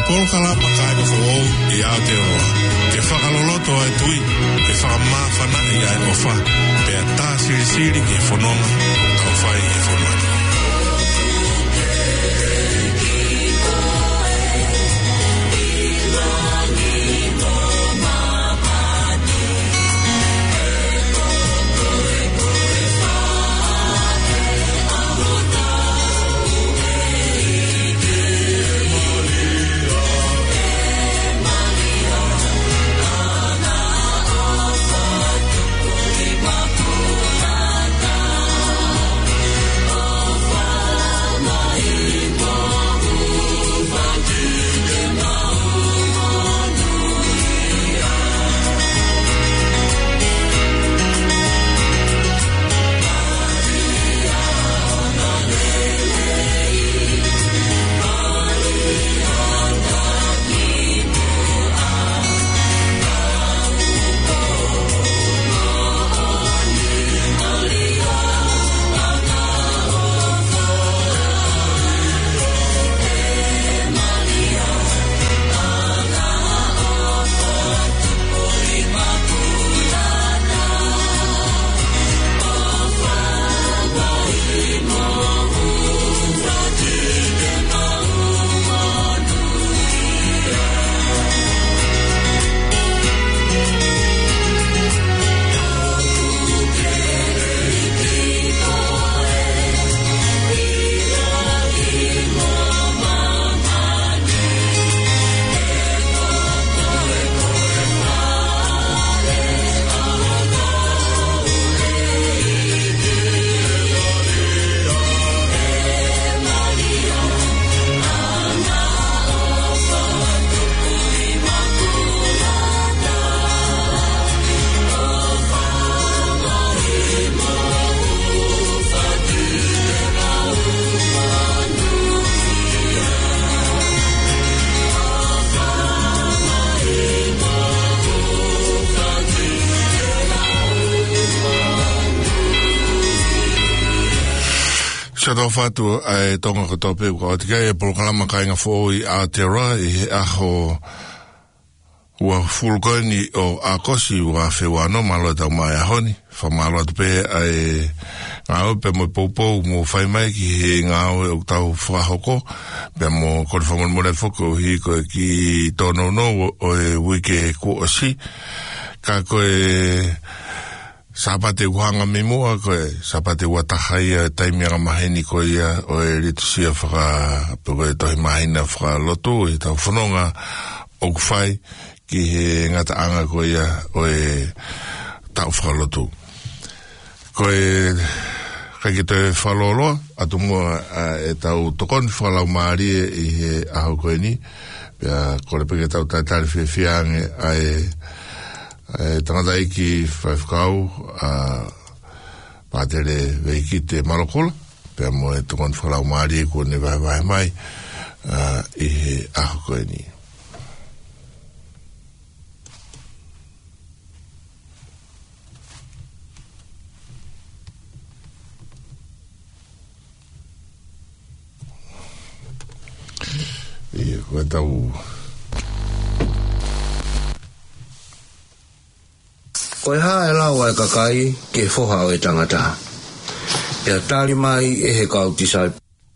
pol kala pakai fo e Aotearoa. Ke whakaloloto ai tui, ke whakamawhana i ai ofa, pe a tā siri ke whanonga, tau whai e whanonga. Shadow fatu ai tonga ko tope ko atikai e polkalama kainga fo I Aotearoa I aho ua fulkoni o akosi ua whewano malo tau mai ahoni wha malo atupe ai ngāo pe mo poupou mo whaimai ki he ngāo e o tau whakahoko pe mo kore whamon mone whoko hi koe ki tono no o e wike ko osi ka koe sapate uhanga mimua koe sapate watahai taimia maheni koe ia o e ritusia whaka koe tohi mahina whaka lotu e tau whanonga o kuwhai ki he ngata anga koe ia o e tau whaka lotu koe kai ki te whaloloa atu mua e tau tokoni whakalau maari I he aho koe ni pia kore peke tau taitari whiawhiange ai tangata iki whaifkau pātere veiki te marokola pia mo e tokon whalau maari ko ne vai mai I he aho koe ni I koe tau koe hae lau ai kakai ke whoha o e tangata. Pea tāli mai e he kautisai.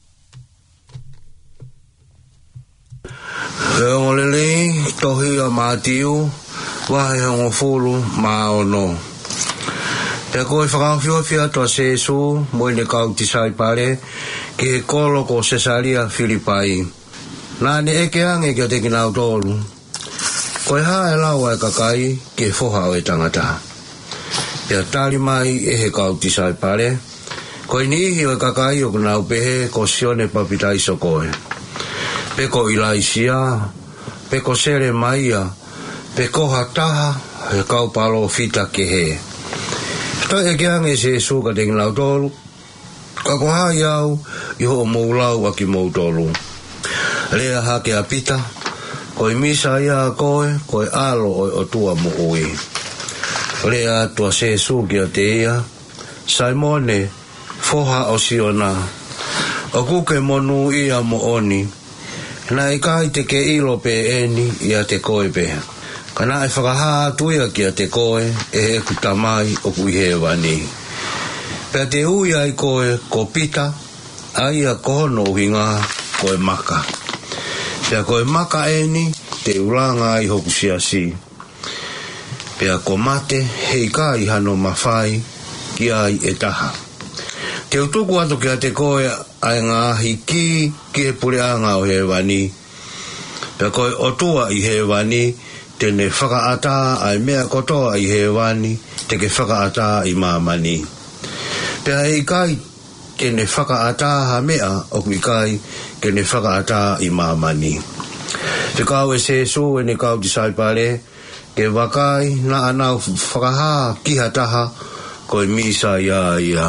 He ngolele tohi a mātiu, wahe hongo fulu mā ono. Pea koe whakawhiwhia toa sesu moine kautisai pare ke he kolo ko Cesaria Filipai. Nāne eke ange kia teki nau tōru. Koe hae lau ai kakai ke whoha o e tangata. Pea tāli mai e he kautisai pare. Koe nihi o e kakai o kunau pehe ko sione papitai so koe. Peko ilaisia, peko sere maia, peko hataha, he kaupalo fita ke he. Toi e keange se suka tengi nau tōru. Kako hai au, iho o moulau aki mou tōru. Lea hake a pita. Koe misa ia koe alo o tua mo ui. Lea tua se suki a te ia, Simone, foha o siona. O kuke monu ia mo oni, Na i kai te ke ilo pe eni ia te koe pe. Kana e whakaha tuia kia te koe e kutamai o kui he wani. Pea te ui ai koe ko pita, aia kohono uhinga koe maka. Pea koe maka eni te ulanga ai hoku siasi. Pea ko mate hei kai hano mawhai ki ai e taha. Te utuku atu kia te koe ai ngā hiki ki he pureanga o he wani. Pea koe otua i he wani, tene whakaata ai mea kotoa i he wani, te ke whakaata i mamani. Pea hei kai tene whakaata ha mea o kui kai kene whakaata i mamani. Te kau e se so e ne kau di saipare, ke wakai na anau whakaha ki hataha koe misa ia ia.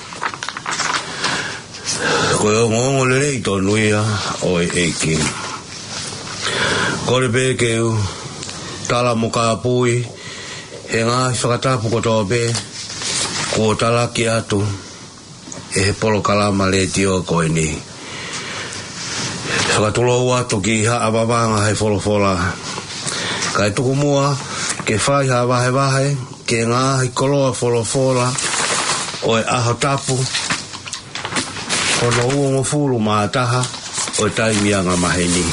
Koe o ngongo lere i tonuia o e eiki. Kore pe keu tala mo ka pui, he ngā whakatapu kotoa pe, ko tala ki atu, e he polo kalama le tio koe ni. Whakatulo atu ki haa wawanga he wholofola. Kai tuku mua, ke whai haa wahe wahe, ke ngā hi koloa wholofola, o e aho tapu, kono uongo fulu mātaha, o e taimianga maheni.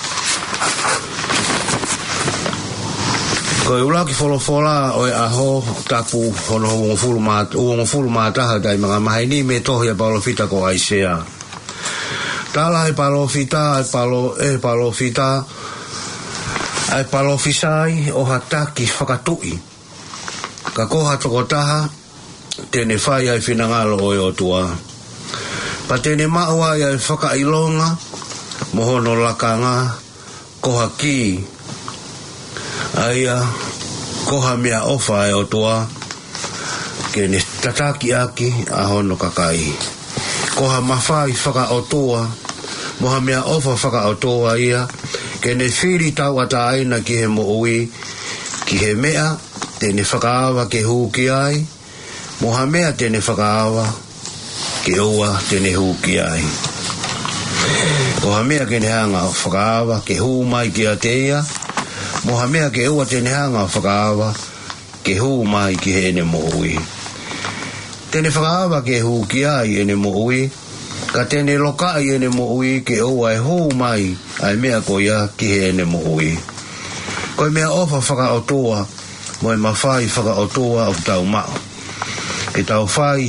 Ko e ulaki wholofola o e aho tapu hono uongo fulu mātaha taimianga maheni me tohi a palofita ko aisea. Tala e palofita, e palofita, ai palofisai o hataki whakatui. Ka koha toko taha, tene whai ai whinangalo o e otua. Pa tene maua ai whakailonga, mohono lakanga, koha ki, aia, koha mea ofa e otua, kene tataki aki a hono kakai. Koha mawhai whakaotua, moha mea ofa whakaotua ia, kene whiri tau ata aina ki he moui, ki he mea, tene whakaawa ke hūki ai, moha mea tene whakaawa, ke ua tene hūki ai. Moha mea kene hanga whakaawa, ke hū mai ki a teia, moha mea ke ua tene hanga whakaawa, ke hū mai ki he ene moui. Tene whakaawa ke hūki ai ene moui, ka tene loka i ene moui ke ua e hū mai ai mea ko ia ki he ene moui. Koe mea ofa whakaotua, mo e mawhai whakaotua o tau mao. Ke tau whai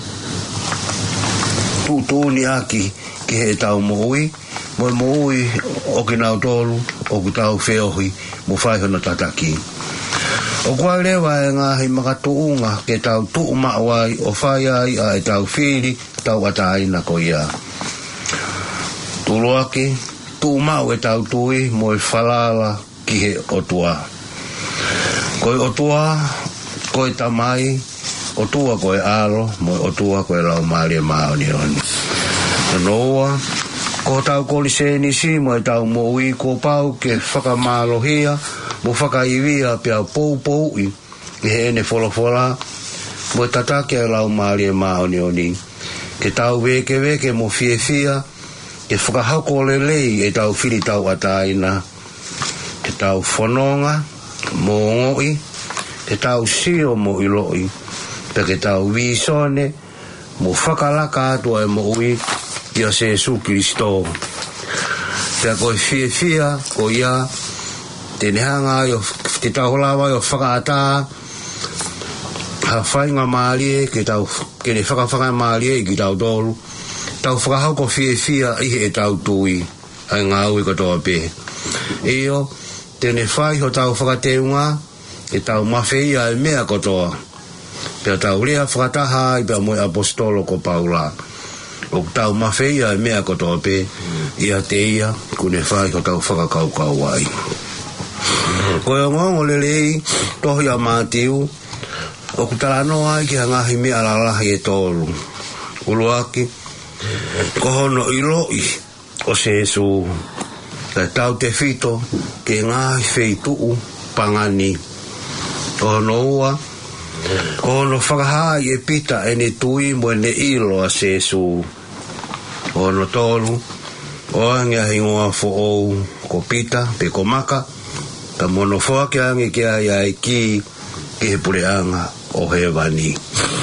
tūtūni aki ki he tau moui, mo e moui o ki nau tolu, o ki tau wheohi, mo whai hona tataki. O kua lewa e ngāhi makatuunga ke tau tuu mawai o whai ai a e tau whiri, tau ataina ko ia. Tuluaki, tuu mau e tau tui mo e whalala ki he otua. Koe otua, koe tamai, otua koe alo, mo e otua koe lau maali e maoni oni. Noa, ko tau koliseni si mo e tau moui ko pau ke whakamalohia, mo whakaiwia pia pou i he ene wholofola, mo e tatake e lau maali e maoni oni. Ke tau weke mo fia, ke whakahauko lelei e tau whiri tau ataina, ke tau whanonga mo ngoi, ke tau sio mo iloi, pe ke tau wisone mo whakalaka atua e mo ui ia Jesu Kristo. Pea koe fia ko ia tene hanga yo te tau lawa yo whakaata ha whainga maalie ke tau kene whakawhanga maalie ki tau tolu tau whakahauko fia i he tau tui ai ngā ui katoa pe eo tene whai ho tau whakateunga e tau mawhia e mea kotoa pea tau rea whakataha i pea moe apostolo ko Paula o tau mawhia e mea kotoa pe ia te ia kune whai ho tau whakakaukau ai. Koe ngongo lelei tohi a Mātiu o kutalano ai ki hangahi mea lalahi e tolu uluaki kohono iloi o Jesu ka tau te fito ke ngahi feituu pangani kohono ua kohono whakahai e pita ene tui mo ene ilo a Jesu kohono tolu Oange hingoa fo'ou ko pita pe ko maka ka mono foa ke ange ke ai ki he pureanga o he wani.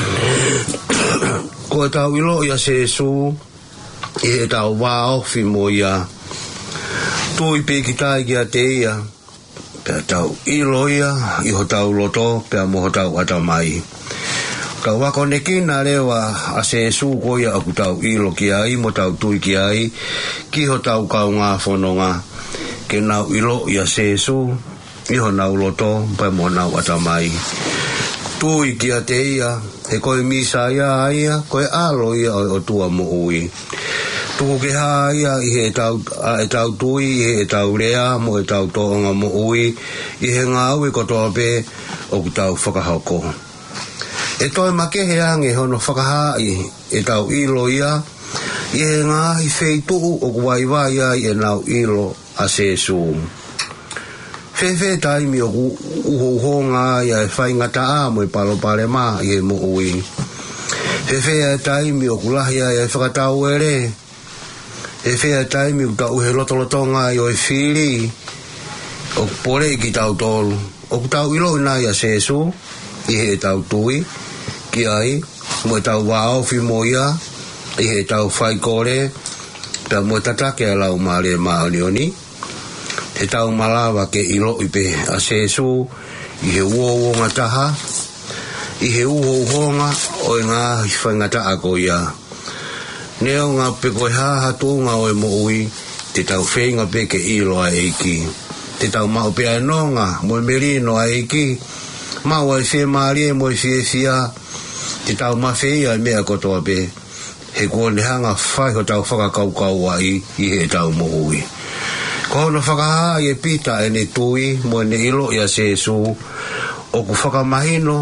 Ko tau ilo ia Jesu i he tau wao fi mo ia tui pe kitai kia te ia pe tau ilo ia i ho tau loto pe mo ho tau atamai. Ka wako nekina lewa a Jesu ko ia aku tau ilo ki ai mo tau tui ki ai ki ho tau kau ngā whanonga ke nau ilo ia Jesu i ho nau loto pe mo nau atamai. Tui ki a te ia he koe misa ia ia koe alo ia o tua mo ui. Tuku ke haa ia i he tau tui i he tau rea mo he tau toonga mo ui i he ngā ui kotoa pe o ku tau whakahoko. E toi makehe ange hono whakahai e tau ilo ia i he ngā hi wheituu o ku waiwai ai e nau ilo a Jesu. Whewhe taimi o ku uhohonga ia e whaingata a mo e palopale mā i he mo ui. Whewhe taimi o ku lahi ai e whakatau ere. Whewhe taimi o ku tau he lotolotonga i o e whiri o ku pore ki tau tolu. O ku tau ilo ina ia Jesu i he tau tui ki ai mo e tau wao fi mo ia i he tau whaikore pe mo e tatake a lau maare maonioni he tau malawa ke ilo i pe a Jesu i he uo ngataha i he uhohonga o e ngā whaingata ako ia neo ngā pe koe haha tūnga o e mo ui te tau whenga pe ke ilo a eiki te tau mao pe anonga mo e merino a eiki mau ai whē maarie mo e whē whia te tau mawhea i mea kotoa pe he kone hanga whai ho tau whakakaukau ai i he tau mo ui. Ko hono whakaha i e pita e ne tui mo e ne ilo i a Jesu o ku whakamahino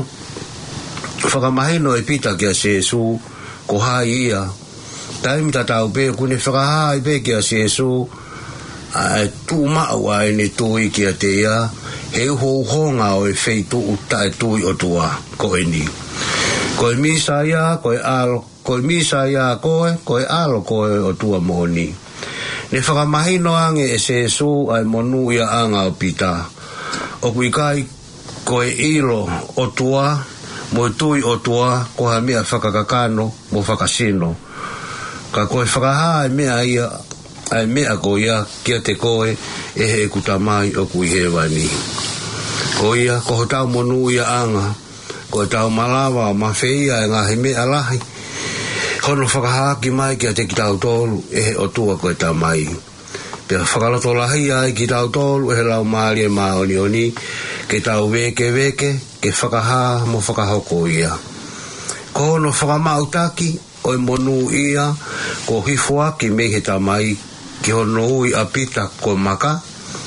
e pita ki a Jesu ko hai ia taimi ta tau pe kune whakaha i pe ki a Jesu a tu mau ai ne tui ki a te ia he uhohonga o e wheitu uta e tui o tua ko e ni. Ko e misa ia, ko e alo, ko e misa ia ko e alo ko e o tua moni. Ne whakamahino ange e Jesu ai monu ia anga o pita. O kuikai ko e ilo o tua, mo e tui o tua, ko ha mea whakakakano mo whakasino. Ka ko e whakaha e mea ia, ai mea ko ia kia te koe e he kutamai o kui he wani. Ko ia, ko ho tau monu ia anga, ko tau malawa ma feia e ngā he mea lahi. Hono whakahaki mai kia te ki tau tolu e he o tua ko e tau mai. Pea whakaloto lahi ai ki tau tolu e he lau maari e maonioni ke tau weke ke whakaha mo whakahoko ia. Ko hono whakamautaki o e monu ia ko hifua ki me he tau mai ki hono ui apita ko maka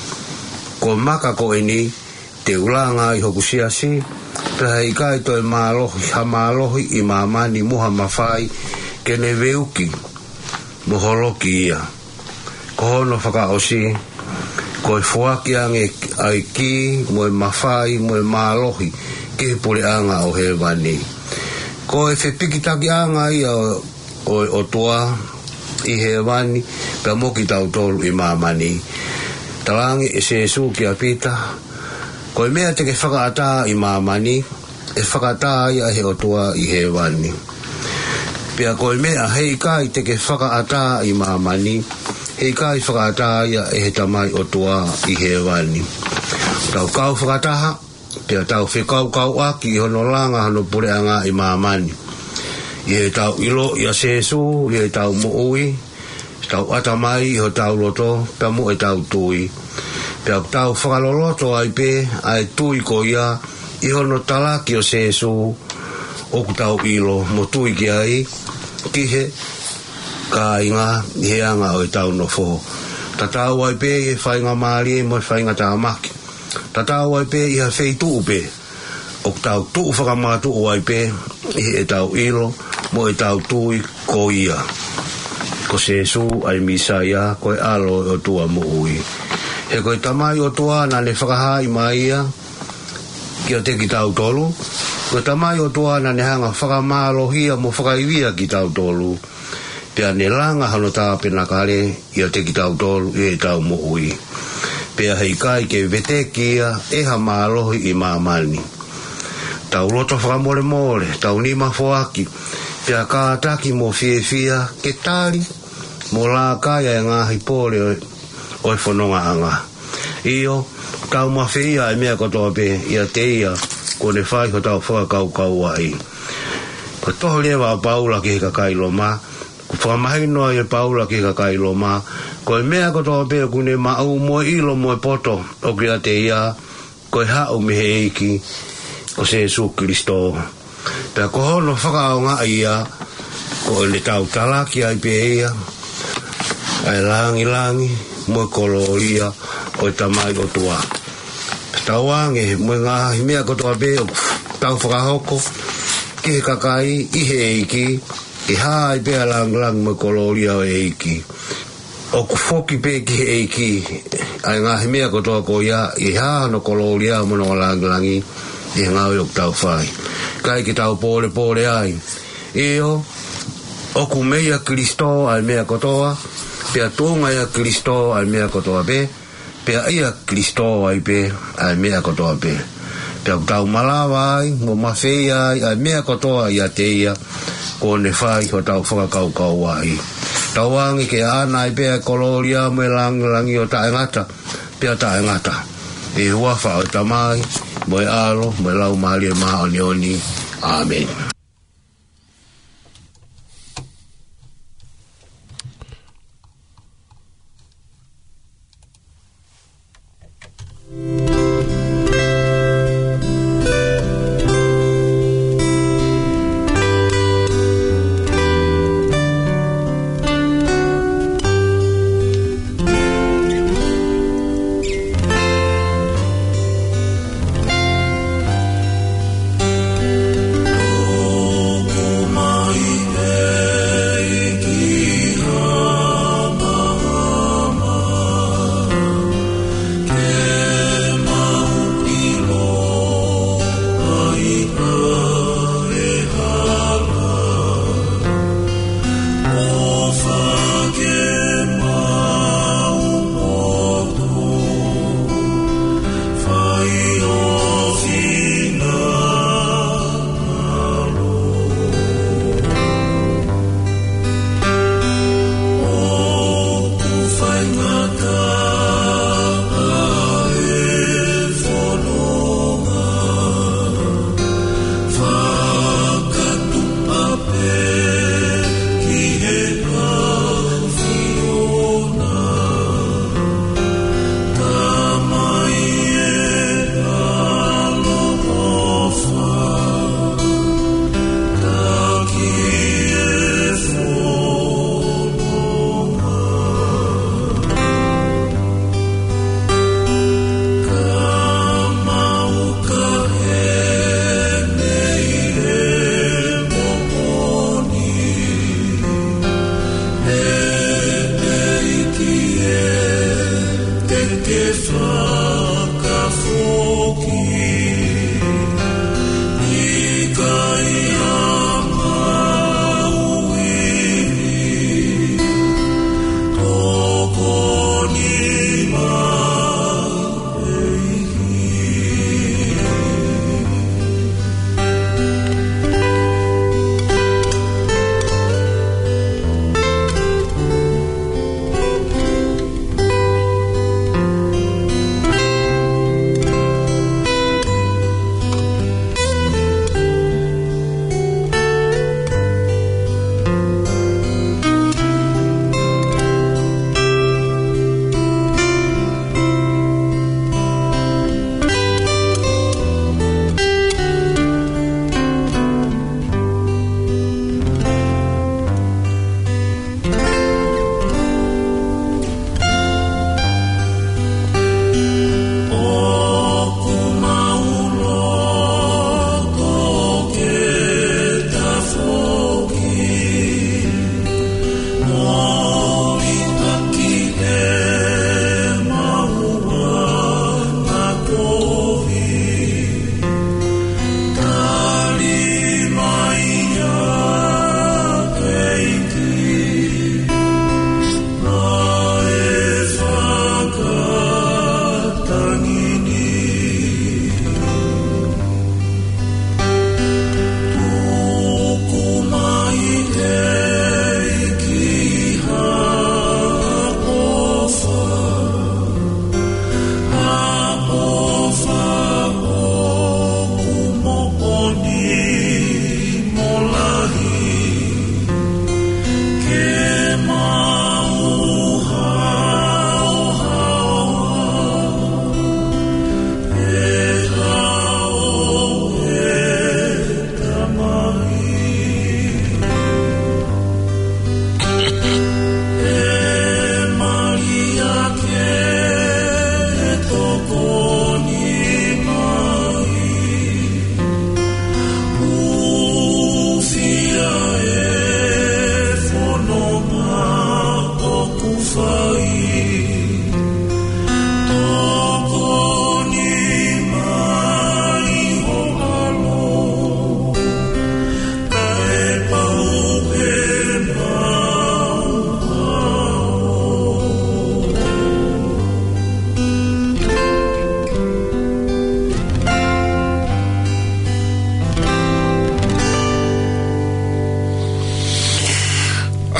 ko e ni te ulanga i hoku siasi peha i kai toi malohi i mamani muha mawhai ke ne veuki moholoki ia ko hono whakaosi ko e fuaki ange ai ki mo e mawhai mo e malohi ke pule anga o he wani ko e whepikitaki anga ia o toa i he wani pe moki tau tolu i mamani talangi e Jesu ki a pita ko e mea te ke whakaata i mamani e whakaata ia he o toa i he wani pia ko e mea hei kai te ke whakaata i mamani hei kai whakaata ia e he tamai o toa i he wani tau kau whakataha pia tau whekau aki i hono langa hano pureanga i mamani i he tau ilo i a Jesu i he tau moui tau atamai i ho tau loto pia mo e tau tui pia tau whakaloloto ai pe ai tui ko ia i hono talaki o Jesu o ku tau ilo mo tui ki ai ki he ka inga i he anga o e tau no fo tatau ai pe i whainga maari mo i whainga tāmaki tatau ai pe i ha wheitu upe o ku tau tuu whakamatu o ai pe i he tau ilo mo e tau tui ko ia ko Jesu ai misaia ko e alo o tua mo ui he koe tamai o tua na ne whakahai mai ia ki o te ki tau tolu koe tamai o tua na ne hanga whakamalohia mo whakaiwia ki tau tolu Pea ne langa hano tā pena kare ia te ki tau tolu e tau mo ui. Pea hei kai ke vete kia e ha mālohi i māmani. Tau loto whakamore more, tau nima foaki, pea kātaki mo fia ke tari, mo lā kaya e ngāhi pōre oi whanonga anga. Io, tau mawhia e mea kotoa pe ia te ia, ko ne whai ko tau whakakau ai. Ko toho lewa paula ki heka kailo mā, ko whamahinoa e paula ki heka kailo mā, ko e mea kotoa pe ku ne mau mo ilo mo poto o kia te ia, ko e hau mihe eiki, ko se Jesu Kristo. Pea ko hono whakaonga ia, ko le tau talaki ai pe ia, ai langi, mo koloria, o e tamai o tua. Tauange, mo ngā himea kotoa pe, tau whakahoko, ki he kakai, i he eiki, i hai pea lang mo koloria o eiki. O kufoki pe ki he eiki, ai ngā himea kotoa ko ia, i haa no koloria mo no langi, i ngā o tau whai. Kai ki tau pōre ai. Eo, o ku mea Kristo ai mea kotoa, pea tōnga ia Kristo ai mea kotoa pe, pea ia Kristo ai pe, ai mea kotoa pe. Pea tau malawa ai, mo mawhei ai mea kotoa ia te ia, ko ne whai ho tau whakakau ai. Tau wangi ke ana ai pea koloria me langi o tae ngata, pea tae ngata. E hua whao tamai, mo e alo, mo e lau maali e maa oni. Amen. Oh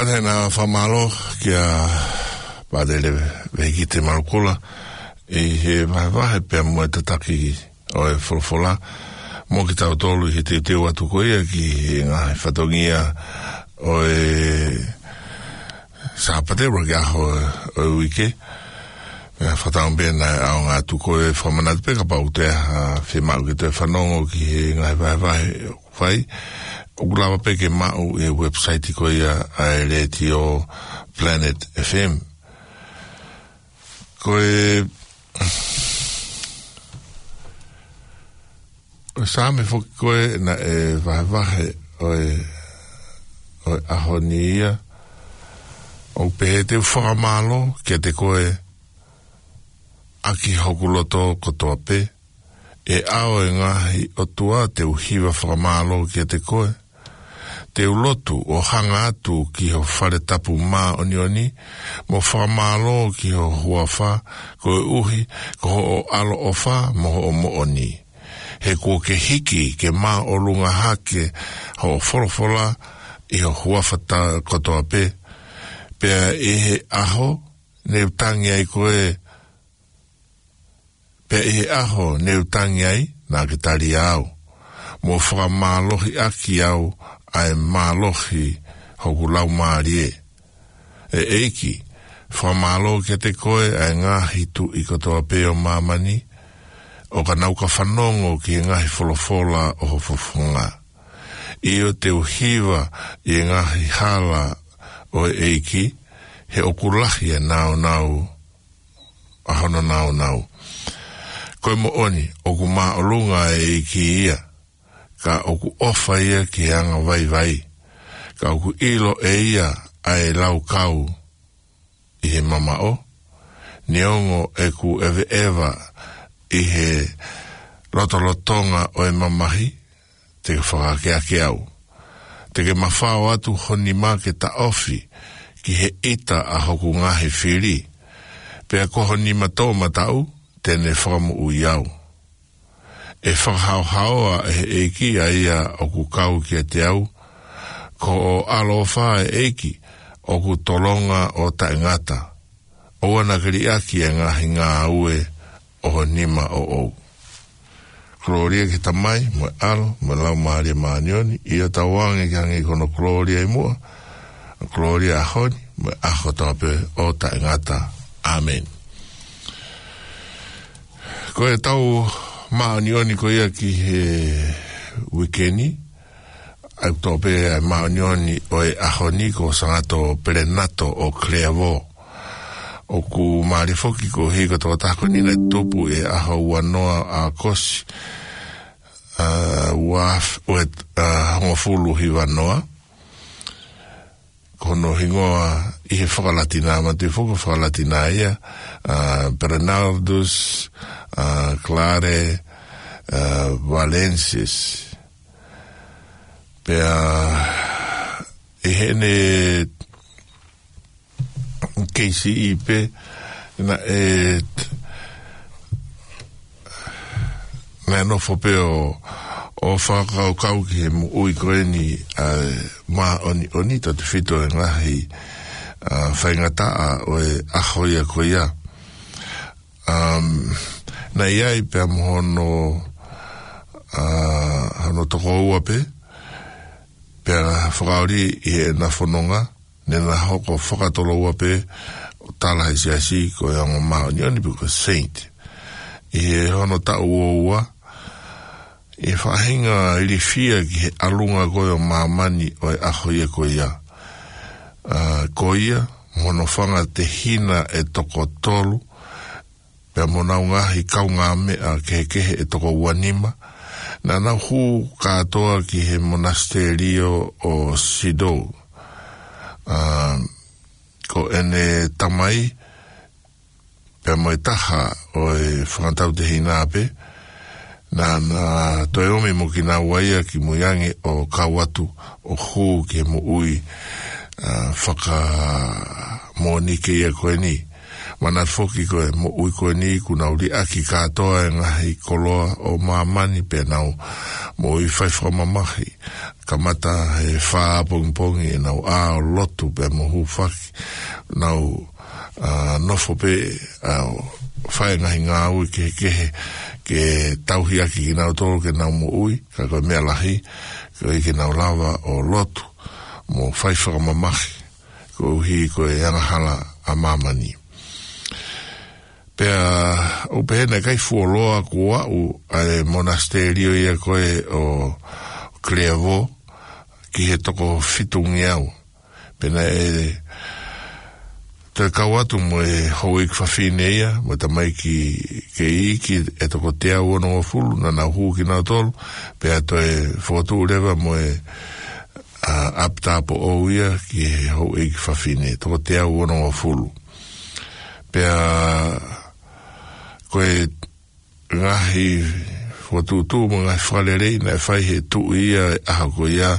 Padena whamalo kia padele veki te marukula he vahe pia mua te taki o e wholofola mo ki tau tolu he te teo atu koia ki ngā whatongia o e sāpatera ki aho o e wike whatang bēna au ngā tuko e whamanat peka pau te whemau ki te whanongo ki he ngā vahe whai Ukulawa peke mau e website ko ia a reti o Planet FM. Ko e same foki ko e na e vahe o e ahonia o pe te whakamalo kia te koe aki hokuloto kotoa pe e ao e ngahi o tua te uhiwa whakamalo kia te koe te ulotu o hanga atu ki ho whare tapu mā oni mo whamalo ki ho huawha ko e uhi ko o alo o wha mo o mo oni he ko ke hiki ke mā o lunga hake ho wholofola i ho huawha kotoa pe pea e he aho ne utangi ai koe pea e he aho ne utangi ai nā ke tari au mo whakamalohi aki au ai malohi hoku lau maari e eiki whamalo ke te koe ai ngahi tu i kotoa peo mamani o ka nauka whanongo ki ngahi wholofola o hofofunga i o te uhiwa i ngahi hala o eiki he okulahi e nau ahono nau koe mo oni oku maa olunga e eiki ia ka oku ofa ia ki anga vai ka oku ilo e ia ai lau kau i he mama o neongo e ku eva i he lotolotonga o e mamahi te ke whakakea ke au te ke mawhao atu honi mā ke ta ofi ki he ita a hoku ngahe whiri pea koho ni mato matau tene whakamu ui au e whakahauhaua e eiki a ia o ku kau ki a te au, ko o alofa e eiki o ku tolonga o ta ingata, o ana kiri aki e ngahi ngā ue o nima o ou. Kloria ki tamai, mo alo, mo lau maari maanioni, ia tawangi ki hangi kono Kloria i mua, Kloria ahoni, mo aho tape o ta ingata. Amen. Ko e tau maanioni ko ia ki he wikeni, au tope maanioni o e ahoni ko sangato perenato o Cleavo. O ku maari foki ko hiko tō tako nina tupu e aho wanoa a kosi honga fulu hi wanoa. Kono hingoa i he whakalatina, matu i whakalatina ia, Bernardus, Clare, Valencias. Pea i hene KCIP na no fope o whakau kau ki he ui koeni ma oni tatu whito e ngahi whaingataa o e ahoia ko ia na iai pia mohono hano toko ua pe pia whakauri i e na whanonga nena hoko whakatolo ua pe o tala he siasi ko e ango maoni oni buko saint i e hono tau ua i whahinga ili fia ki he alunga koe o mamani o e ahoia ko ia ko ia mono whanga te hina e toko tolu pia monau ngahi kau ngā mea kehe e toko uanima na nau hu katoa ki he monasterio o Sido ko ene tamai pia moe taha o e whangatau te hina ape na toe omi mo ki nā waia ki muiangi o kawatu o hu ki he mo ui whaka monike ia koe ni mana foki ko mo ui ko ni kuna uli aki katoa ngahi koloa o mamani pe nau mo i whaiwha mamahi kamata he wha pongpongi nau a lotu pe mo hu whaki nau nofo pe whae ngahi ngā ui ke tauhi aki ki nau tolo ke nau mo ui ka koe mea lahi ko i ke nau lawa o lotu mo whaiwha mamahi ko uhi ko e angahala a mamani pea o pehena kai fuoloa kua u ai monasterio ia koe o Cleavo ki he toko fitungi au pena e te kawatu mo e hoik whawhine ia mo ta mai ke iki e toko te au ono o fulu na na huu ki nau tolu pea to e whotu urewa mo e aptapo o ia ki he hoik whawhine toko te au ono o fulu pea koe ngahi whatutu mo ngai whalerei na whai he tu ia aha ko ia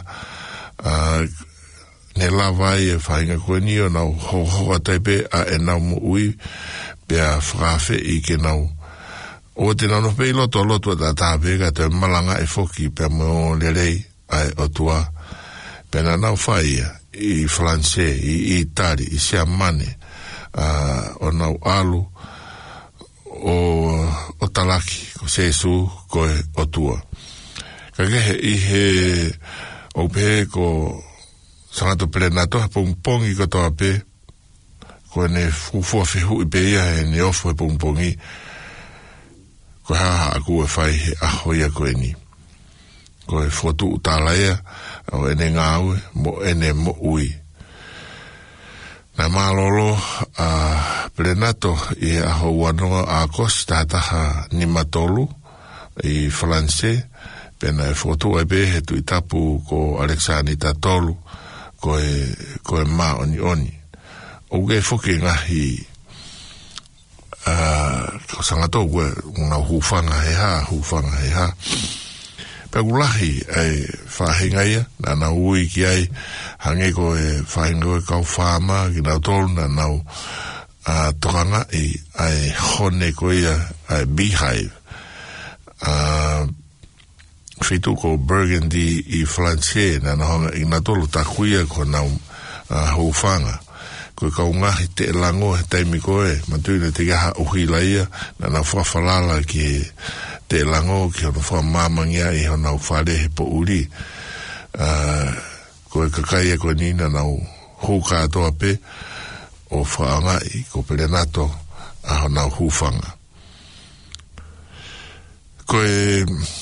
ne lawai e whainga koe ni o nau hoa taipe a e nau mo ui pea whakawhi i ke nau o te nau pei loto a tāpe ka te malanga e whoki pea mo lerei ai o tua pea na nau whai i Flanse i Itari i Siamane o nau alu o talaki ko sesu ko o tua ka ke i he o pe ko sangato plenato pongpongi ko toa pe ko ne fufu fihu i pe ia e ne ofu e pongpongi ko ha aku e fai a hoia ko ni ko e fotu utalaia o ene ngau mo ene mo ui na malolo plenato i a houanoa a costa taha ni matolu i Flanse pena e fotu e be he tu itapu ko Alexani Tatolu ko e ma oni o ge foki ngahi ko sangato una hufanga he ha pegulahi ai whahinga ia na na ui ki ai hange ko e whahinga e kau whama ki nau tolu na nau tokanga i ai hone ko ia ai beehive whitu ko Burgundy i Flanse na na honga i nau tolu takuia ko nau hufanga ko kau ngahi te lango he taimi ko e matuina te gaha uhila ia na na whawhalala ki te lango ki hono wha mamangia i hono whare he po uri ko e kakai e koe nina nau huka atoa pe o whaanga i ko plenato a hono hufanga ko e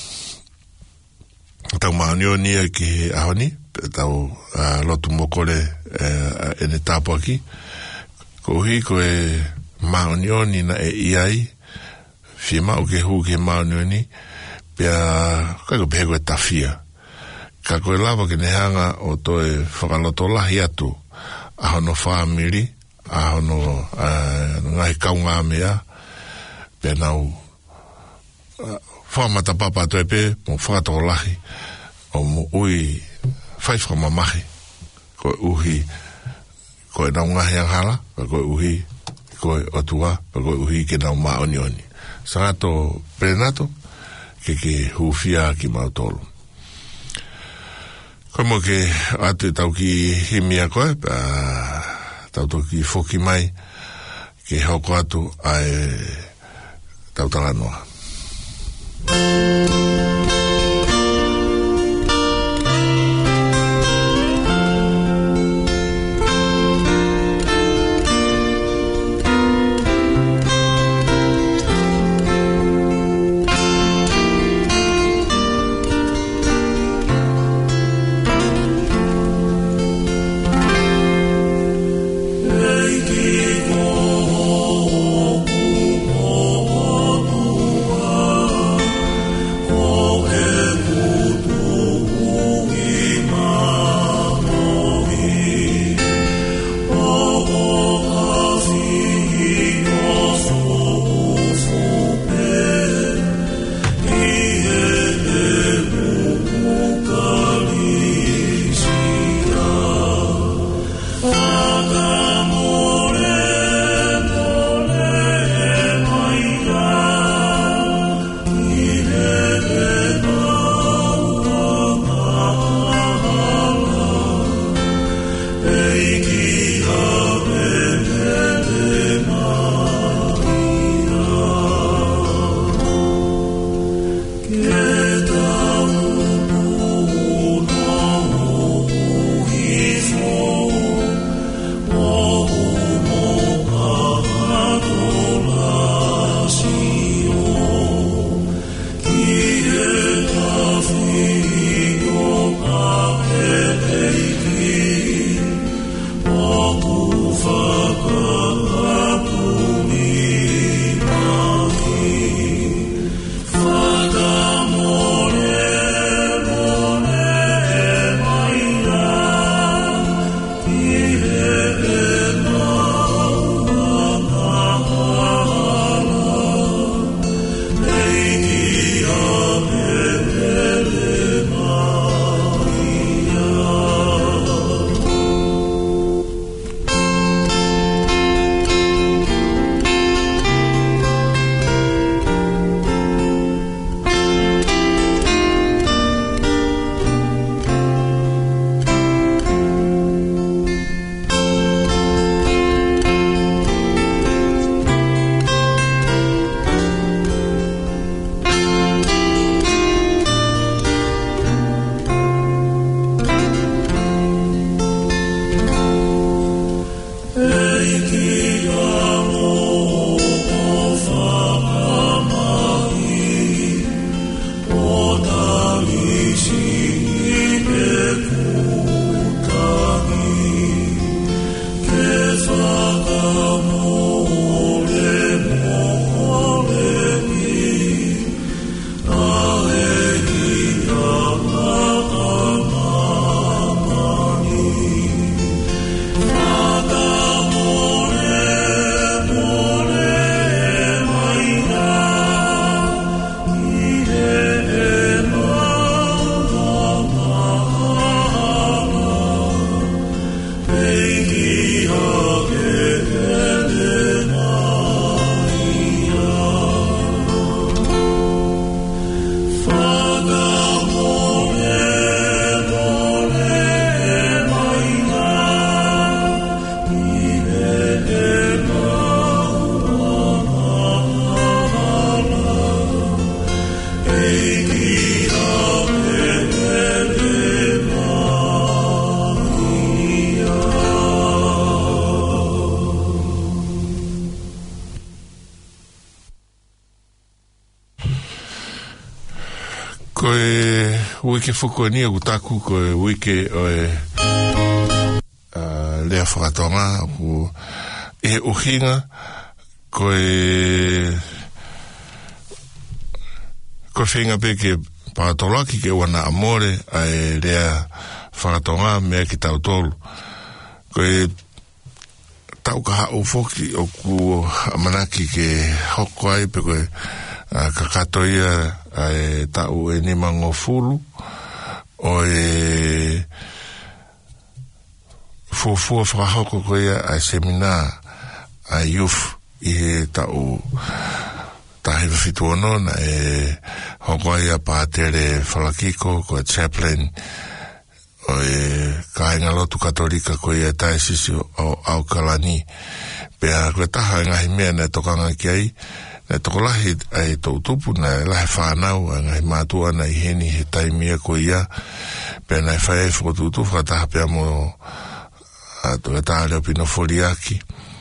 tau maanionia ki ahoni tau lotu mokore ene tapo aki ko hi ko e maanioni na e iai fima o ke hu ke maanioni pia kako pego e tafia kako e lava ke nehanga o to e whakaloto lahi atu a hono whaamiri a hono ngai kaunga mea pia nau whamata papa to e pe mo whakato lahi o mo ui whaiwha mamahi ko uhi ko e nau ngahi anghala ko uhi ko e otua ko uhi ke nau maonioni sangato plenato ke hufia ki mautolo como que atu tau ki himia koe tau to ki foki mai ke hoko atu ai tau talanoa wike whukoni o taku ko wike o lea whakatonga e uhinga ko whinga peke pātolaki ke wana amore ai lea whakatonga mea ki tau tolu ko tau ka hau foki o ku amanaki ke hoko ai pe koe kakatoia ai tau e nima ngofulu o fufua whakahoko koe ai seminar ai youth i he tau tahi whituono na hoko ai a pātere whalakiko koe chaplain o kainga lotu katolika ko ia tae sisi o Aukalani pea koe taha ngahi mea na tokanga ki ai na tokolahi ai tautupu na lahe whanau ngahi mātua na i heni he taimia ko ia pea na i whae whakotutu whakataha pea mo toka taha leo pino foliaki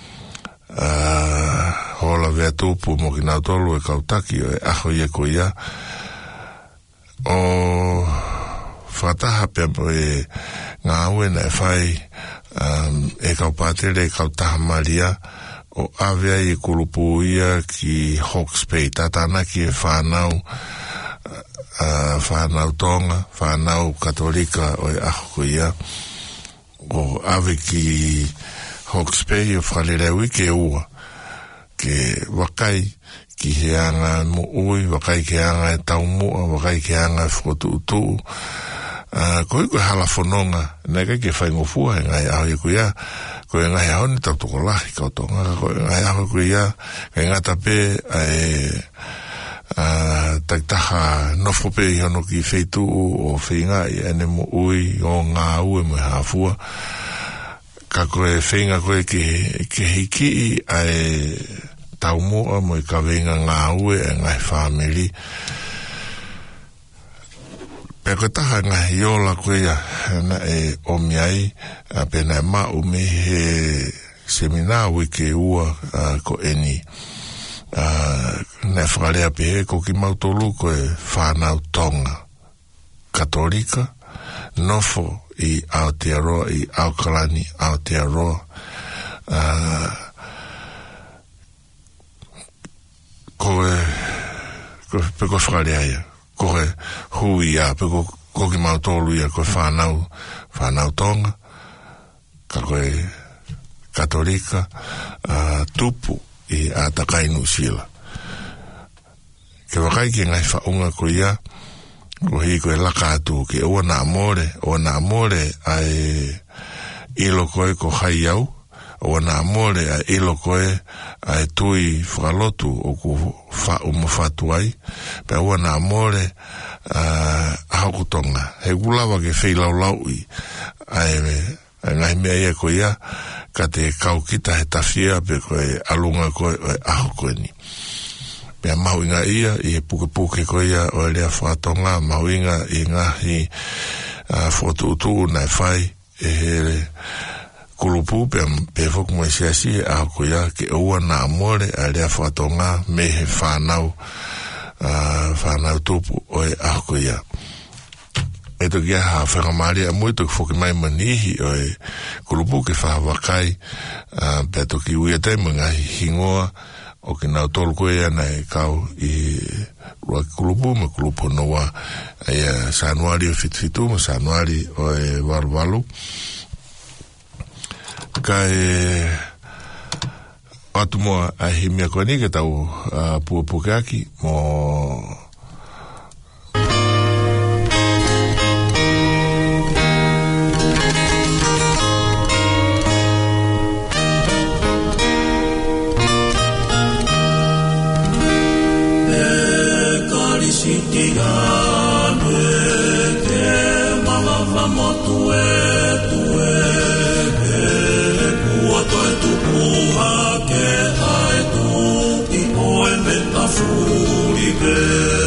hola vea tupu mo ki nautolu e kautaki o aho ia ko ia o whataha pia mo ngā ue na e whai e kau pātere e kau taha maria o awea i kulupu ia ki Hawke's Bay tatana ki e whanau tonga whanau katolika o e aho ia o awe ki Hawke's Bay o whalerewi ke ua ke wakai ki he anga mo ui wakai ke anga e tau mua wakai ke anga e whakotu koe koe hala whanonga nei kai ke whaingofua e ngai aho i kuia koe ngai aho ni tau toko lahi kautonga koe ngai aho i kuia kai ngata pe taitaha nofo pe i hono ki wheitu o whainga i ene mo ui o ngā ue mo hafua ka koe whainga koe ke hiki ai tau mua mo i ka venga ngā ue e ngai whamiri pe koe taha ngahi ola koe ia na e omiai pe na ma umi he seminar wike ua ko eni na whakarea pe he ko ki mautolu koe whanau tonga katolika nofo i Aotearoa i Aukalani Aotearoa koe pe koe whakarea ia koe hui a pe koki mautolu ia koe whanau tonga ka koe katolika tupu i a takai Nusila ke wakai ki ngai whaunga ko ia ko hii koe laka atu ki o na amore ai ilo koe ko hai au o na amore ai ilo koe ai tui whakalotu o ku umawhatu ai pe o na amore ahakutonga he gulawa ke wheilau i ai ngai mea ia ko ia ka te kaukita he tawhia pe koe alunga koe aho koe ni pea mahuinga ia i he puke ko ia o lea whakatonga mahuinga i ngahi whotuutu na whai e he kulupu pe whoku mo siasi a ko ia ke ua na amore a lea whakatonga me he whanau tupu o e a ko ia e to kia ha whakamari a mui to ki whoki mai manihi o e kulupu ke whahawakai pe to ki uia te mga hingoa o ki nau tolu koe ana e kau i rua ki kulupu me kulupu noa e sanuari o fitfitu me sanuari o e waruwalu ka e atu moa a himia koe ni ke tau puapukeaki mo Fuli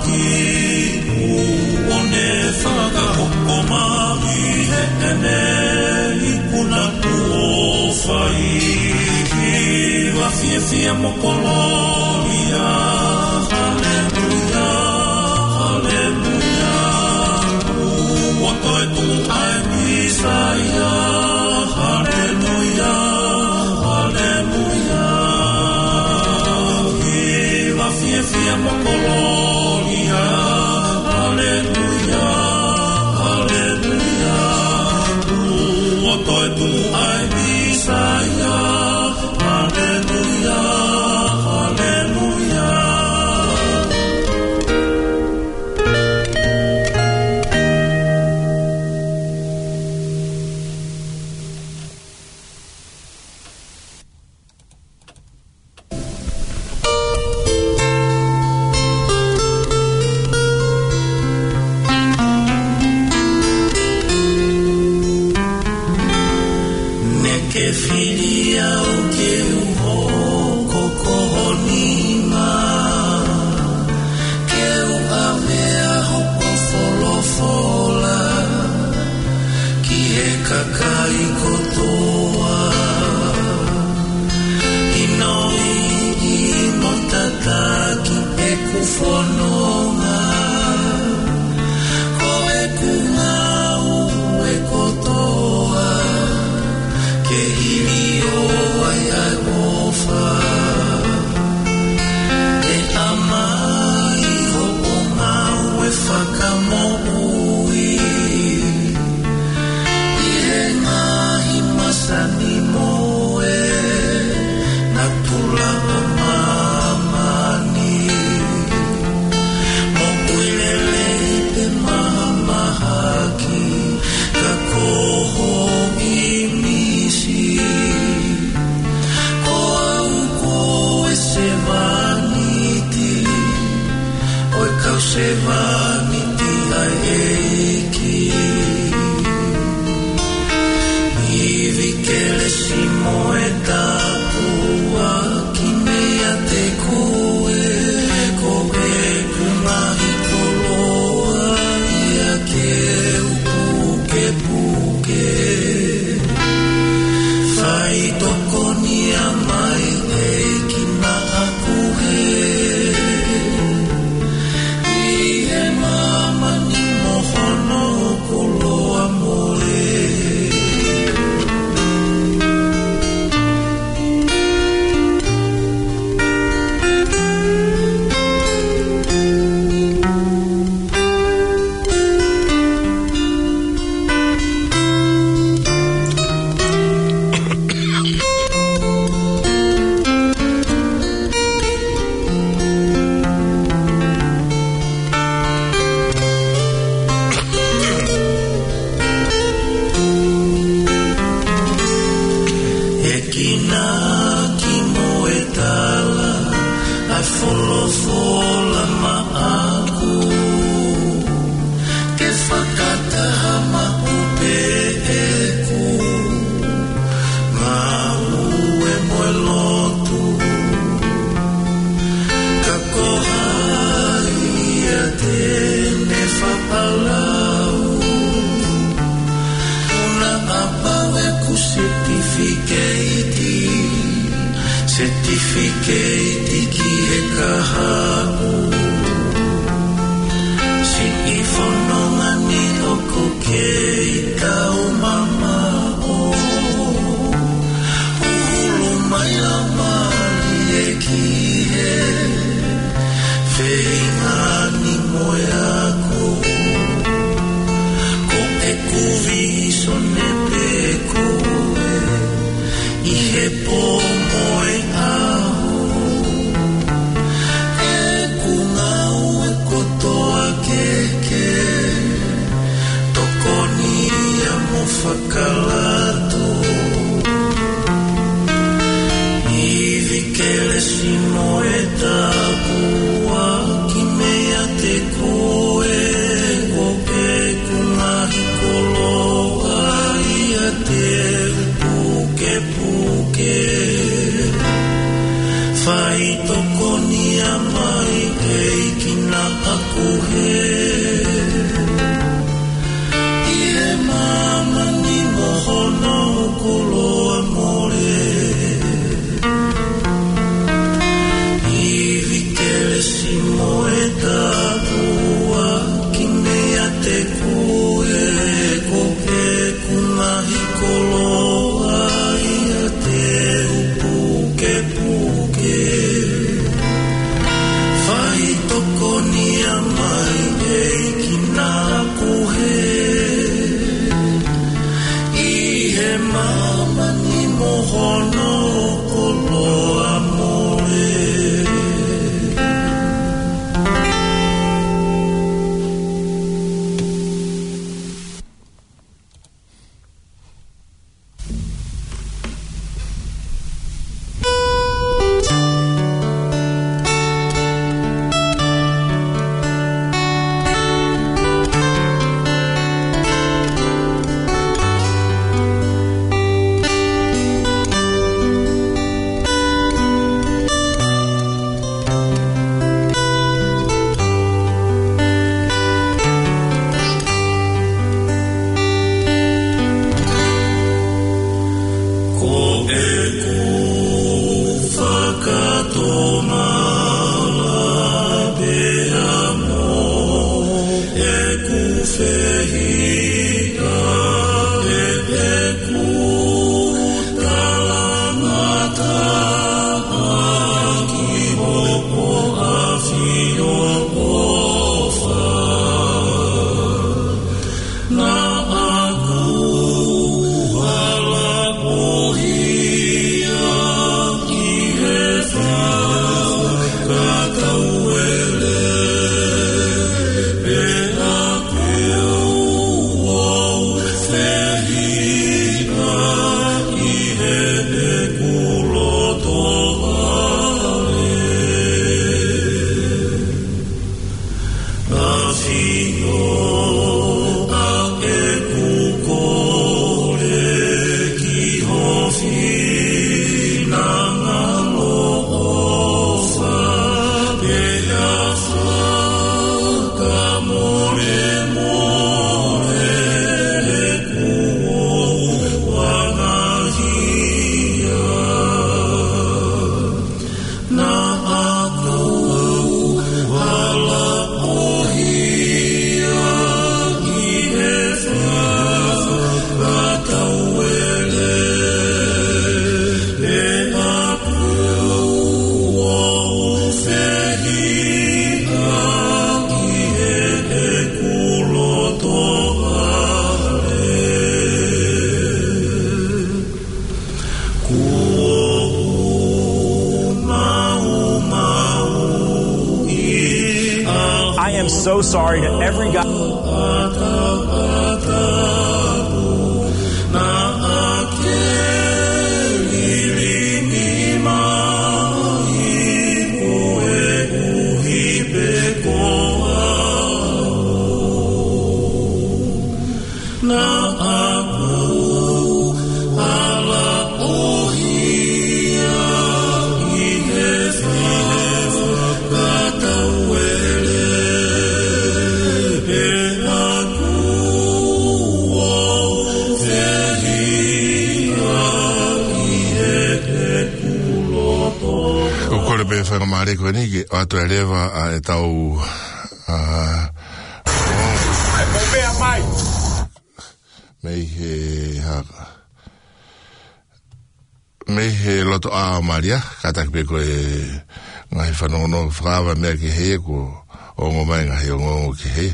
Feingani moyako So sorry to every guy. Mariko ni atu eleva e tau me he loto a Maria kata pe ko ngai fanono frava me ki he ko o ngo mai ngai o ngo ki he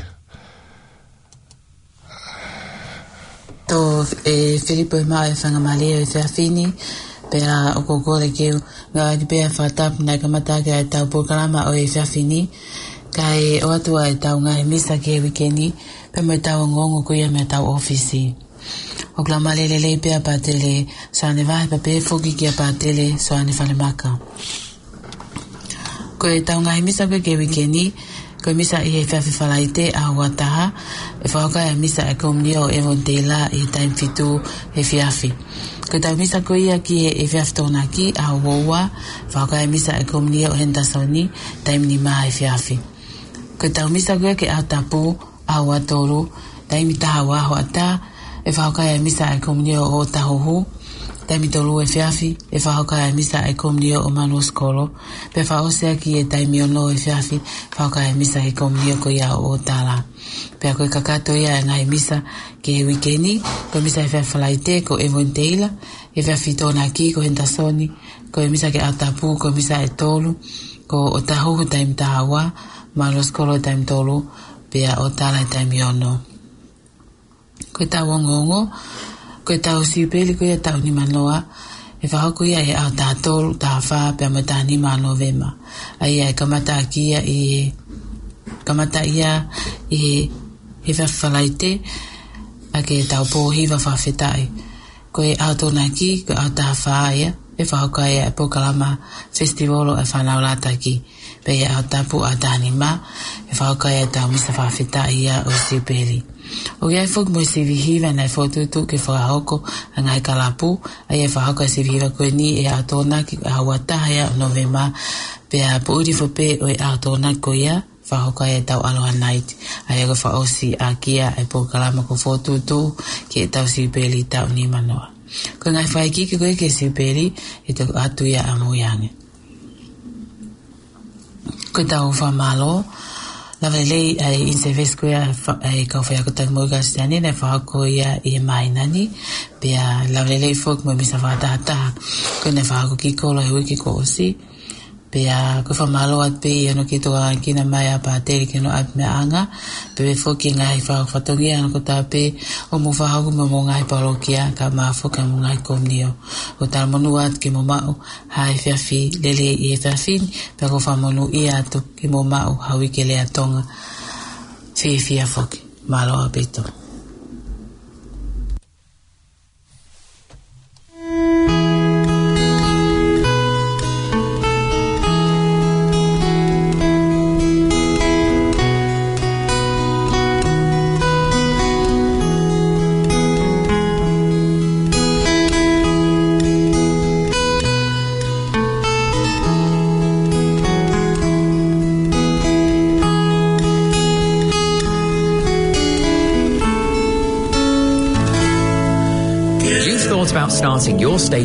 to Filipo mai fanga Maria e Fini pera o kokore ke nga di pe fatap na kamata ke ta programa o e Fini kai o tu ai ta nga misa ke weekendi pe me ta ngongo ko ya me ta office o klama le pe pa tele sa ne va pe foki ke pa tele so ne fa le maka ko ta nga misa ke weekendi ko misa e fa laite a wataha e fa ka misa e komnio e vontela e time fitu e fiafi ko ta misa ko ia ki e fiaftona ki a wowa fa ka misa e komnio e hentasoni time ni ma e fiafi ko ta misa ko ke atapu a watoro time ta wa hota e fa ka misa e komnio o tahohu time tolu e fiafi e fa ka misa e komnio o manuskolo pe fa o se ki e time ono e fiafi fa ka misa e komnio ko ia o tala pe ko kakato ia na misa ke weekendi ko misa e fa falaite ko e vonteila e fa fitona ki ko hentasoni ko misa ke atapu ko misa e tolu ko o tahohu time tawa malos kolo time tolu pia o tala time yono. Koe tau ongongo, koe tau siupeli koe tau ni manoa, e whahoko ia e au tātolu, tā wha pia me tā ni mano vema. Ai ai kamata kia kamata ia he whawhalaite a ke tau pōhiwa whawhetai. Koe au tōna ki, koe au tā whaia, e whahoka ia e Pokalama Festivalo e whanau lata ki. Pe ia au tapu a tāni ma, e whahoka ia tau misa whawhetai ia o Siuperi. O ia fok mo se vihiva na fotutu ke whahoko a ngai kalapu, a ia whahoka se vihiva koe ni e au tōna ki a wataha novema, pe a puuri whape o e au tōna ko ia, whahoka e tau aloha night, a ia ko whaosi a kia e Pokalama ko fotutu ki e tau Siuperi tau ni manoa. Ko ngai whaiki ki koe ke Siuperi e te atu ia a muiange. Ko tau whamalo, lavelei ai insevesko ia ai kau whaiako tau moika stani na whahako ia i mainani, pia lavelei fok mo misa whatahataha, ko na whahako ki kolo he wiki ko osi, pia ko whamalo at pe iano ki toa kina mai a pāteri kino at me anga, pe foki ngai whahako whatongi ano ko tā pe o mo whahako mo ngai parokia ka maa foka mo ngai komnio. O tā monu at ki mo mau hai whiawhi lele i e whiawhin, pe ko whamonu i atu ki mo mau hawi ke lea tonga whiawhia foki. Malo a beto. About starting your state.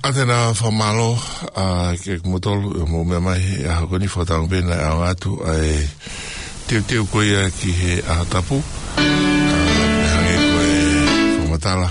Atena whamalo, ke motolu mo mea mai a hokoni whatang pena a ngatu ai teo koe ki he a tapu. Hange koe whamatala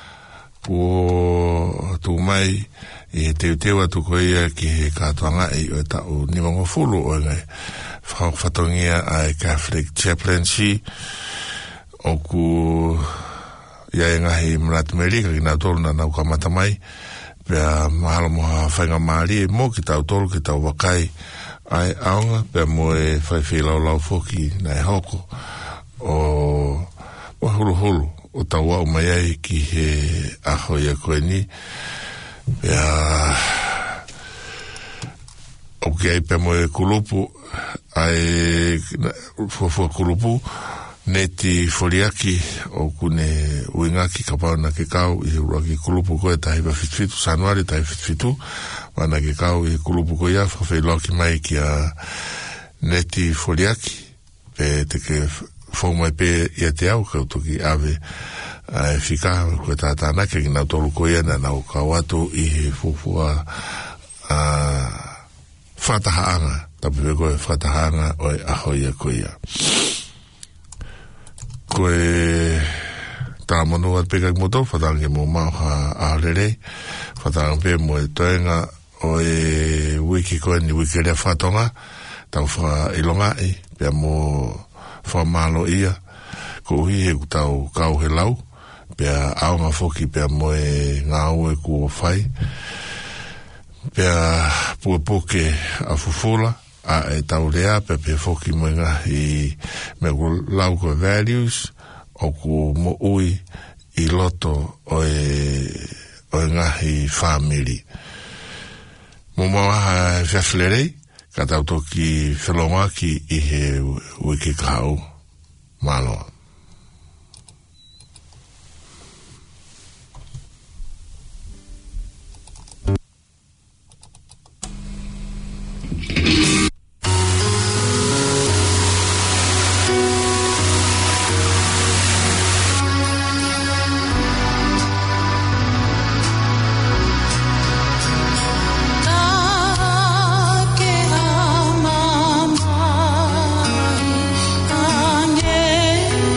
po tu mai i teo atu koe ki he katoanga i o tau nimango fulu o ngai whatongia ai Catholic Chaplaincy o ku ia ngahi mratu merika ki nā tolu na nau kamata mai pea mahalo moha whainga maari mo ki tau tolu ki tau wakai ai aonga pea mo e whaiwhi lau foki nai hoko o hulu o tau wau mai ai ki he aho ia koe ni pea o ki ai pea mo e kulupu ai fua kulupu neti foliaki o kune uingaki kapau na ke kau i uraki kulupu koe tahi wa fitfitu sanuari tahi fitfitu wana ke kau i kulupu koe ia whawhailoki mai ki a neti foliaki pe te ke whau mai pe ia te au kau toki ave whika koe tātāna ke nau tolu koe ia na nau kau atu i he fufua whatahaanga tapu pe koe whatahaanga o e aho ia koe ia koe tā monu at pekak moto whatangi mo mauha aharere whatangi pe mo e toenga o e wiki koe ni wiki rea whatonga tau wha ilonga i pia mo wha malo ia ko hui he tau kau he lau pia aonga foki pia mo e ngā ue kua whai pia pua poke a fufula a e tau rea pe pe foki mo ngā i me lau ko values o ku mo ui i loto o e ngā i family mo mawaha whiawhilerei ka tau toki whelongaki i he wiki kau maloa Yeah.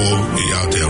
i Aotearoa.